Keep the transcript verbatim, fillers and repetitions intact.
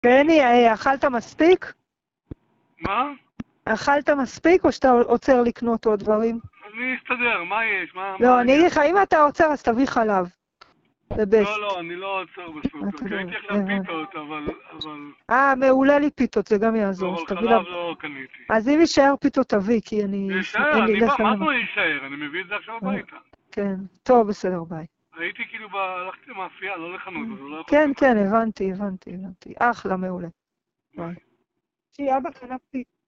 בני, אכלת מספיק? מה? אכלת מספיק או שאתה עוצר לקנות עוד דברים? אני אסתדר, מה יש? מה, לא, מה אני אגיד לך, אם אתה עוצר אז תביא חלב. זה בסט. לא, לא, אני לא עוצר בסופר, כי הייתי עכשיו פיתות, אבל... אבל... אה, מעולה לי פיתות, זה גם יעזור. אבל חלב לא קניתי. אז אם יישאר פיתות תביא, כי אני... יישאר, אני בא, מה זה יישאר? אני מביא את זה עכשיו הביתה. כן, טוב, בסדר, ביי. הייתי כאילו, הלכתי למאפייה, לא לחנות, אז הוא לא יכול... כן, כן, הבנתי, הבנתי, הבנתי. אחלה, מעולה. ביי. שיהיה אבא קנה פיתות.